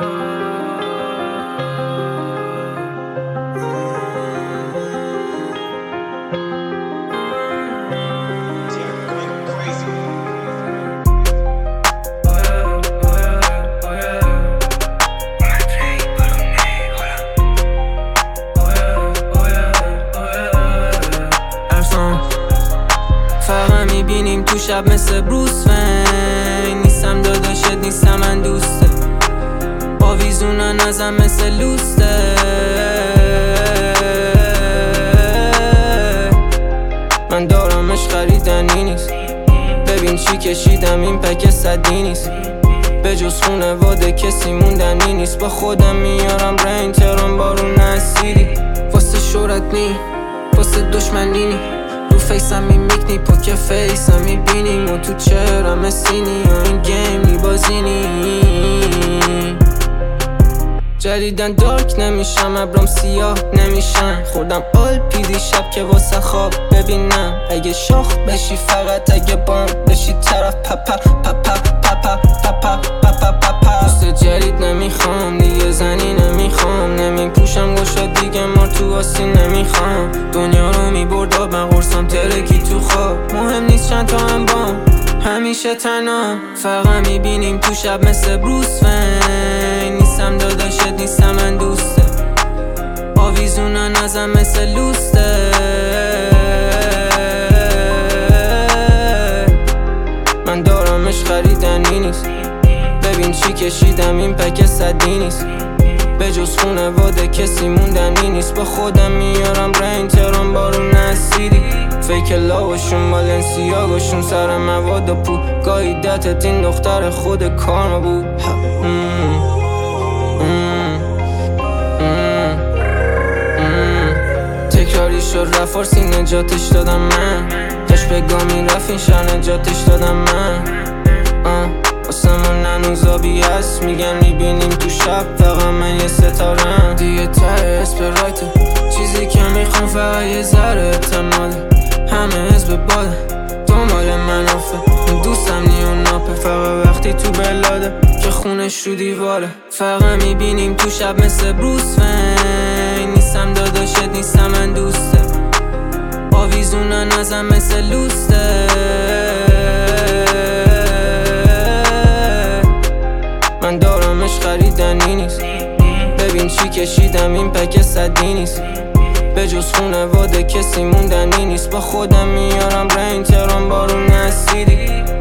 فقط میبینیم تو شب مثل بروس وین. نیستم داداشت، نیستم من دوسته. آویزونن ازم مثل لوسته. من دارمش خریدنی نیست. ببین چی کشیدم این پک صدی نیست. به جز خونواده کسی موندنی نیست. با خودم میارم رین تهران بارون اسیدی. واسه شهرت نی، واسه دشمنی نی. رو فیسم میمیکنی پوک فیسم میبینیم و تو چهرم سینی و این گیم میبازینی. جدیدن دارک نمیشم، ابرام سیاه نمیشن. خوردم آل پیدی شب که واسه خواب ببینم. اگه شاخ بشی فقط اگه بام بشی طرف پپا پپا پپا پپا پپا پپا. دوست جدید نمیخوام دیگه، زنی نمیخوام. نمیپوشم گوشا دیگه، مار تو آسین نمیخوام. دنیا رو میبرد آب، من قرصم ترکی تو خواب. مهم نیست چند تا هم بام، همیشه تنها. فقط میبینیم تو شب مثل بروس وین. نیستم داداشت، نیستم من دوسته. آویزونن ازم مثل لوسته. من دارمش خریدنی نیست. ببین چی کشیدم این پک صدی نیست. به جز خونواده کسی موندنی نیست. با خودم میارم رین تهران بارون اسیدی. فیک لاوشون بالنسیاگوشون سر مواد و پول. گاهی دتت این دختر خود کارما بود. تکراری شد رفت فارسی نجاتش دادم من. داشت به گامی رفت این شهر نجاتش دادم من. آسمون هنوز آبی هست، میگن میبینیم تو شب فقط من یه ستارم. دیگه ته اسپرایته، چیزی که میخوام فقط یه ذره اعتماده. همه حزب باده، دنبال منافه. دوستم نیون ناپه، فقط وقتی تو بلاده که خونش رو دیواره. فقط میبینیم تو شب مثل بروس وین. نیستم داداشت، نیستم من دوسته. آویزونن ازم مثل لوسته. من دارمش خریدنی نیست. ببین چی کشیدم این پک صدی نیست. به جز خونواده کسی موندنی نیست. با خودم میارم رین تهران بارون اسیدی.